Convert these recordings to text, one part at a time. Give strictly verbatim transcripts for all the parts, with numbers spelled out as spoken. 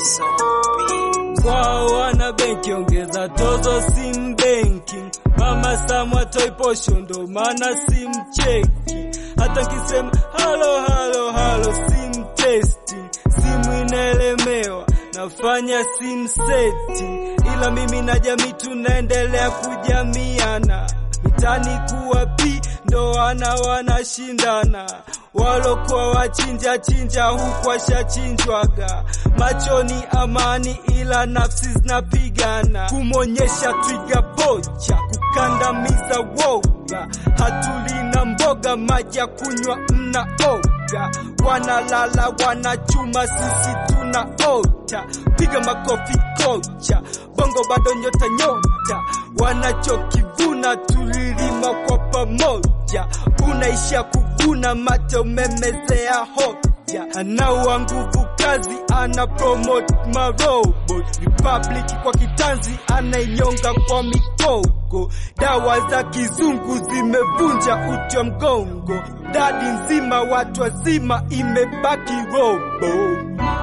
Kwa wana benki ongeza tozo sim banking. Mama Samwa toi posho ndo maana sim cheki. Hata kisema halo halo halo sim testing. Simu inaelemewa nafanya sim setting. Ila mimi na jamii tunaendelea kujamiana. Mitani kuwa pi ndo wana wanashindana. Walokuwa wachinja chinja huku washachinjwaga. Machoni amani ila nafsi zinapigana. Kumonyesha twiga bocha kukandamiza woga. Hatuli na mboga maji ya kunywa mnaoga. Wanalala wanachuma sisi tunaota. Piga makofi kocha bongo bado nyota nyota. Wanachokivuna tulilima kwa pamoja. Unaisha kuguna mate umemezea hoja. Anaua nguvu kazi ana promote marobot. Republic kwa kitanzi anainyonga kwa mikogo. Dawa za kizungu zimevunja uti wa mgongo. Dadi nzima watu wazima imebaki robo.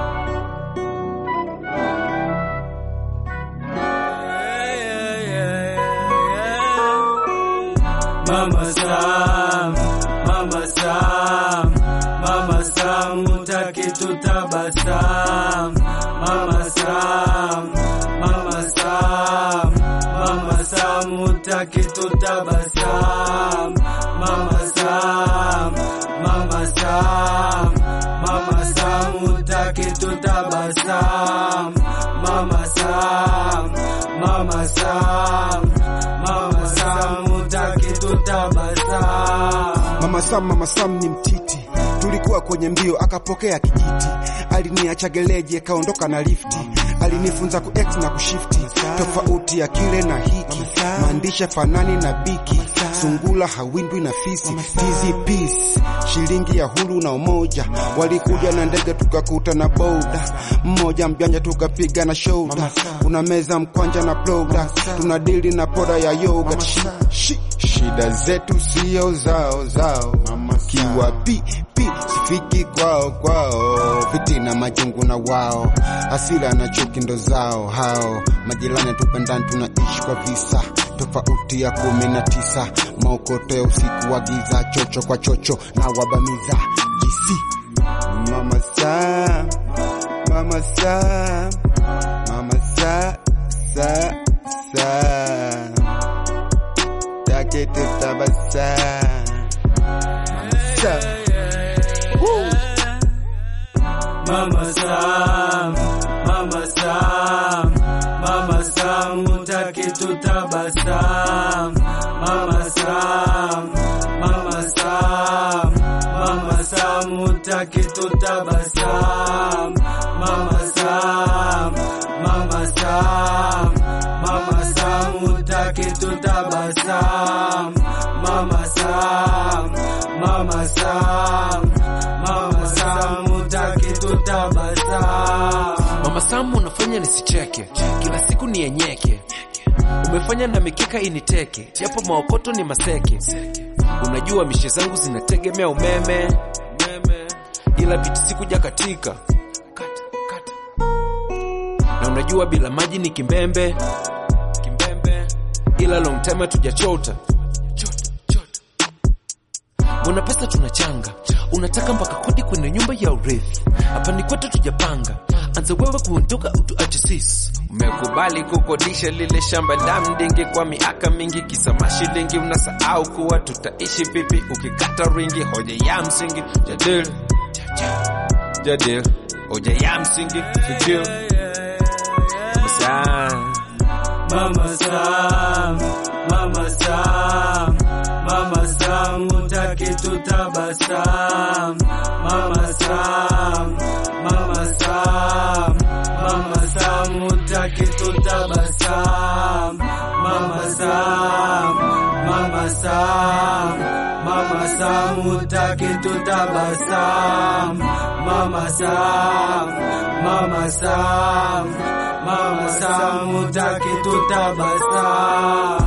Mama Sam, Mama Sam, Mama Sam utaki tutabasam. Mama Sam, Mama Sam, Mama Sam utaki tutabasam. Mama Sam, Mama Sam, Mama Sam utaki tutabasam. Mama Sam, Mama Sam, Mama Sam utaki tutabasam. Mama Sam, Mama Sam ni mtiti. Tulikuwa kwenye mbio akapokea kijiti. Aliniacha geleji kaondoka na lifti. Alinifunza ku X na kushifti. Tofauti ya kile na hiki. Maandisha fanani na biki. Sungula hawindwi na fisi. Tizi peace. Shilingi ya huru na umoja. Walikuja na ndege tukakuta na boda. Mmoja mjanja tukapiga na shoulder. Una meza mkwanja na ploda. Tunadili na poda ya yoga. Shi, shida zetu sio zao zao. Kiwa pi pi sifiki kwao kwao. Fitina majungu na wao. Hasira na chuki ndo zao hao. Majirani tupendani tunaishi kwa visa. Tofauti ya kumi na tisa. Maokoto ya usiku wa giza. Chocho kwa chocho na wabamiza G C. Mama Sam, Mama Sam, Mama Sam, Sam, Sam taki tutabasam. Mama Sam, Mama Sam, Mama Sam utaki tutabasam. Mama Sam, Mama Sam, Mama Sam utaki tutabasam. Mama Sam, Mama Sam, Mama Sam utaki tutabasam. Mama Sam, Mama Sam, Mama Sam utaki tutabasam. Mama Sam unafanya nisicheke. Kila siku ni yenyeke. Umefanya na mikeka initeke. Japo maokoto ni maseke. Unajua mishe zangu zinategemea umeme. Ila biti sikuja katika. Na unajua bila maji ni kimbembe. Ila long time tujachota. Una pesa tunachanga. Unataka mpaka kodi kwenye nyumba ya urithi. Hapa ni kwetu tujapanga. Anza wewe kuondoka utuache sisi. Umekubali kukodisha lile shamba la mdingi kwa miaka mingi. Kisa mashilingi unasahau kuwa tutaishi vipi ukikata ringi. Hoja ya msingi jadil Jadil Hoja ya msingi fikir. Mama Sam, Mama Sam, Mama Sam utaki tutabasam. Mama Sam, Mama Sam, Mama Sam utaki tutabasam. Mama Sam, Mama Sam, Mama Sam utaki tutabasam. Mama Sam, Mama Sam, Mama Sam utaki tutabasam.